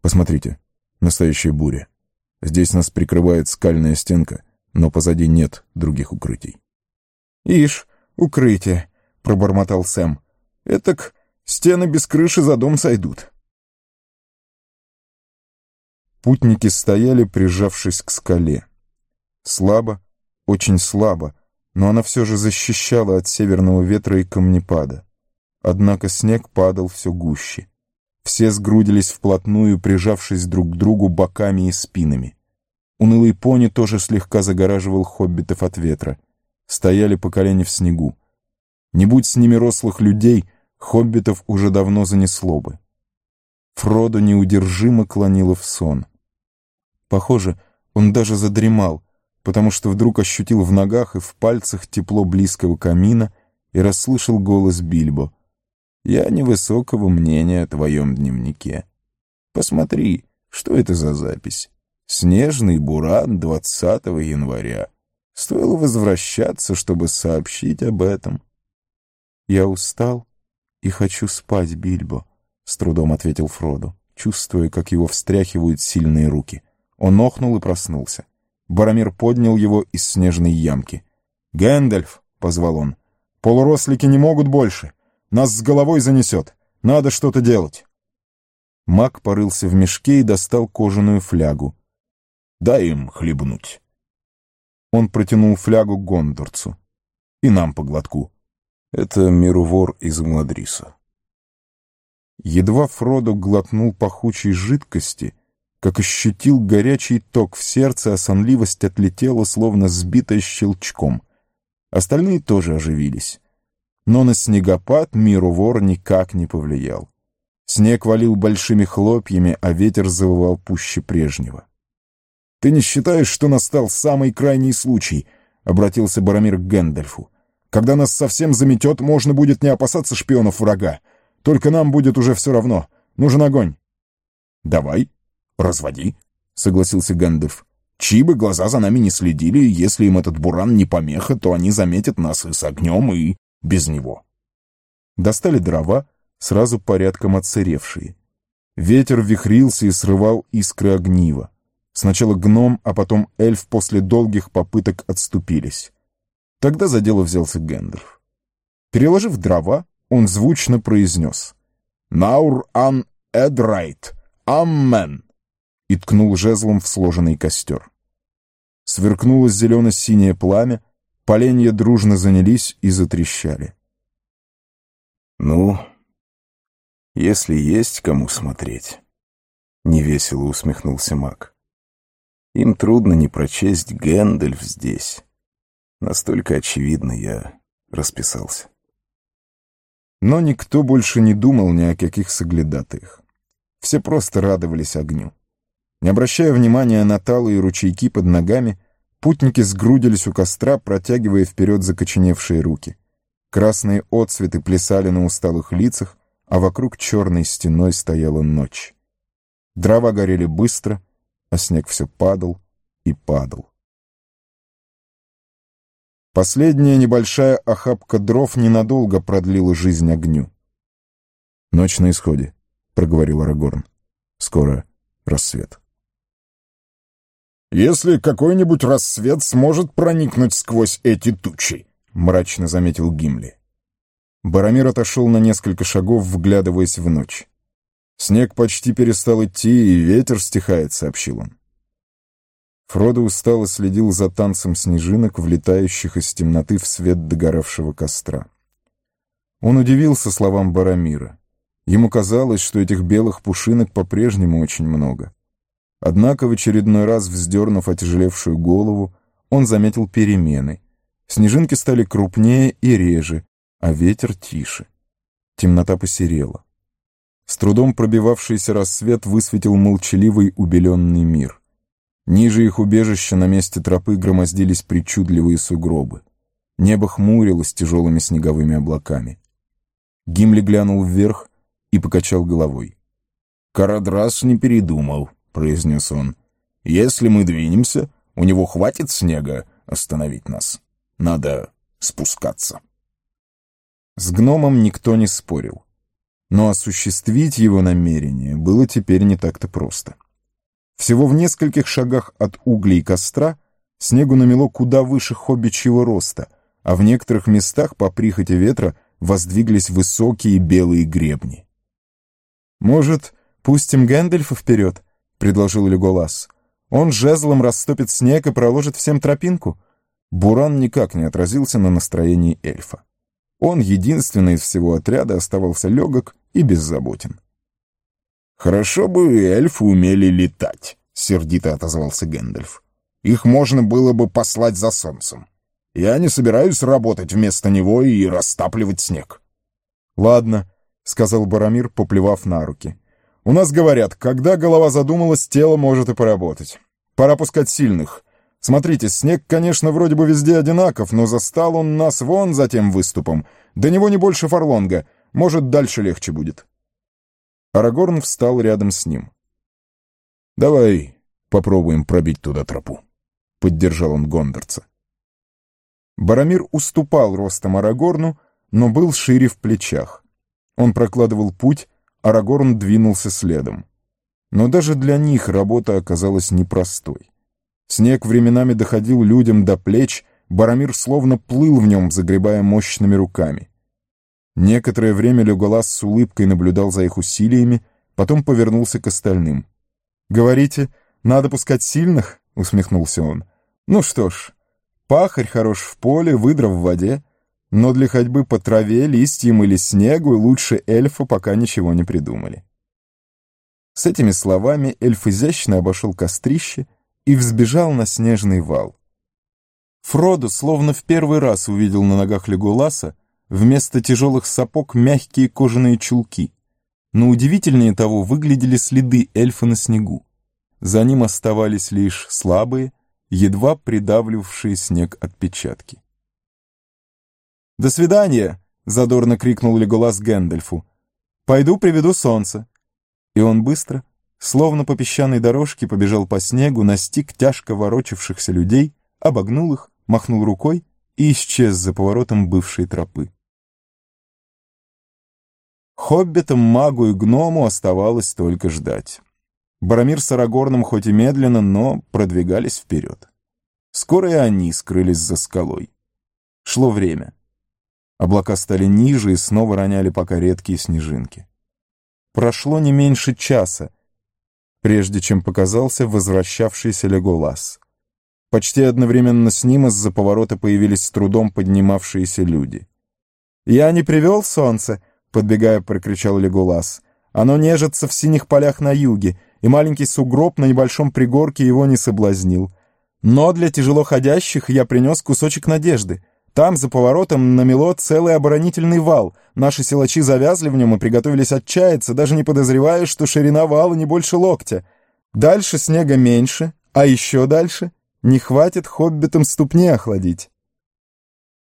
Посмотрите, настоящая буря. Здесь нас прикрывает скальная стенка, но позади нет других укрытий. «Ишь, укрытие», — пробормотал Сэм. «Этак стены без крыши за дом сойдут». Путники стояли, прижавшись к скале. Слабо, очень слабо, но она все же защищала от северного ветра и камнепада. Однако снег падал все гуще. Все сгрудились вплотную, прижавшись друг к другу боками и спинами. Унылый пони тоже слегка загораживал хоббитов от ветра. Стояли по колени в снегу. Не будь с ними рослых людей, хоббитов уже давно занесло бы. Фродо неудержимо клонило в сон. Похоже, он даже задремал, потому что вдруг ощутил в ногах и в пальцах тепло близкого камина и расслышал голос Бильбо. «Я невысокого мнения о твоем дневнике. Посмотри, что это за запись? Снежный буран 20 января. Стоило возвращаться, чтобы сообщить об этом». «Я устал и хочу спать, Бильбо», — с трудом ответил Фродо, чувствуя, как его встряхивают сильные руки. Он охнул и проснулся. Боромир поднял его из снежной ямки. «Гэндальф!» — позвал он. «Полурослики не могут больше. Нас с головой занесет. Надо что-то делать». Маг порылся в мешке и достал кожаную флягу. «Дай им хлебнуть». Он протянул флягу гондорцу. «И нам по глотку. Это Мерувор из Младриса». Едва Фродо глотнул пахучей жидкости, как ощутил горячий ток в сердце, а сонливость отлетела, словно сбитая щелчком. Остальные тоже оживились. Но на снегопад Мерувор никак не повлиял. Снег валил большими хлопьями, а ветер завывал пуще прежнего. «Ты не считаешь, что настал самый крайний случай?» — обратился Боромир к Гэндальфу. «Когда нас совсем заметет, можно будет не опасаться шпионов врага. Только нам будет уже все равно. Нужен огонь». «Давай, разводи», — согласился Гэндальф. «Чьи бы глаза за нами не следили, если им этот буран не помеха, то они заметят нас и с огнем, и без него». Достали дрова, сразу порядком отсыревшие. Ветер вихрился и срывал искры огнива. Сначала гном, а потом эльф после долгих попыток отступились. Тогда за дело взялся Гэндальф. Переложив дрова, он звучно произнес «Наур-ан Эдрайт! Аммен!» и ткнул жезлом в сложенный костер. Сверкнуло зелено-синее пламя, поленья дружно занялись и затрещали. «Ну, если есть кому смотреть», — невесело усмехнулся маг. «Им трудно не прочесть Гэндальф здесь. Настолько очевидно я расписался». Но никто больше не думал ни о каких соглядатаях. Все просто радовались огню. Не обращая внимания на талы и ручейки под ногами, путники сгрудились у костра, протягивая вперед закоченевшие руки. Красные отцветы плясали на усталых лицах, а вокруг черной стеной стояла ночь. Дрова горели быстро, а снег все падал и падал. Последняя небольшая охапка дров ненадолго продлила жизнь огню. «Ночь на исходе», — проговорил Арагорн. «Скоро рассвет». «Если какой-нибудь рассвет сможет проникнуть сквозь эти тучи», — мрачно заметил Гимли. Боромир отошел на несколько шагов, вглядываясь в ночь. «Снег почти перестал идти, и ветер стихает», — сообщил он. Фродо устало следил за танцем снежинок, влетающих из темноты в свет догоравшего костра. Он удивился словам Боромира. Ему казалось, что этих белых пушинок по-прежнему очень много. Однако, в очередной раз вздернув отяжелевшую голову, он заметил перемены. Снежинки стали крупнее и реже, а ветер тише. Темнота посерела. С трудом пробивавшийся рассвет высветил молчаливый убеленный мир. Ниже их убежища на месте тропы громоздились причудливые сугробы. Небо хмурилось тяжелыми снеговыми облаками. Гимли глянул вверх и покачал головой. «Карадрас не передумал», — произнес он. «Если мы двинемся, у него хватит снега остановить нас. Надо спускаться». С гномом никто не спорил. Но осуществить его намерение было теперь не так-то просто. Всего в нескольких шагах от углей костра снегу намело куда выше хоббичьего роста, а в некоторых местах по прихоти ветра воздвиглись высокие белые гребни. «Может, пустим Гэндальфа вперед?» — предложил Леголас. «Он жезлом растопит снег и проложит всем тропинку». Буран никак не отразился на настроении эльфа. Он, единственный из всего отряда, оставался легок и беззаботен. «Хорошо бы эльфы умели летать», — сердито отозвался Гэндальф. «Их можно было бы послать за солнцем. Я не собираюсь работать вместо него и растапливать снег». «Ладно», — сказал Боромир, поплевав на руки. «У нас говорят, когда голова задумалась, тело может и поработать. Пора пускать сильных. Смотрите, снег, конечно, вроде бы везде одинаков, но застал он нас вон за тем выступом. До него не больше фарлонга. Может, дальше легче будет». Арагорн встал рядом с ним. «Давай попробуем пробить туда тропу», — поддержал он гондорца. Боромир уступал ростом Арагорну, но был шире в плечах. Он прокладывал путь, Арагорн двинулся следом. Но даже для них работа оказалась непростой. Снег временами доходил людям до плеч, Боромир словно плыл в нем, загребая мощными руками. Некоторое время Леголас с улыбкой наблюдал за их усилиями, потом повернулся к остальным. «Говорите, надо пускать сильных?» — усмехнулся он. «Ну что ж, пахарь хорош в поле, выдра в воде, но для ходьбы по траве, листьям или снегу лучше эльфа пока ничего не придумали». С этими словами эльф изящно обошел кострище и взбежал на снежный вал. Фродо словно в первый раз увидел на ногах Леголаса вместо тяжелых сапог мягкие кожаные чулки, но удивительнее того выглядели следы эльфа на снегу. За ним оставались лишь слабые, едва придавливавшие снег отпечатки. «До свидания!» — задорно крикнул Леголас Гэндальфу. «Пойду приведу солнце!» И он быстро, словно по песчаной дорожке, побежал по снегу, настиг тяжко ворочавшихся людей, обогнул их, махнул рукой и исчез за поворотом бывшей тропы. Хоббитам, магу и гному оставалось только ждать. Боромир с Арагорном хоть и медленно, но продвигались вперед. Скоро и они скрылись за скалой. Шло время. Облака стали ниже и снова роняли пока редкие снежинки. Прошло не меньше часа, прежде чем показался возвращавшийся Леголас. Почти одновременно с ним из-за поворота появились с трудом поднимавшиеся люди. «Я не привел солнце!» — подбегая, прокричал Леголас. «Оно нежится в синих полях на юге, и маленький сугроб на небольшом пригорке его не соблазнил. Но для тяжелоходящих я принес кусочек надежды. Там, за поворотом, намело целый оборонительный вал. Наши силачи завязли в нем и приготовились отчаяться, даже не подозревая, что ширина вала не больше локтя. Дальше снега меньше, а еще дальше не хватит хоббитам ступни охладить».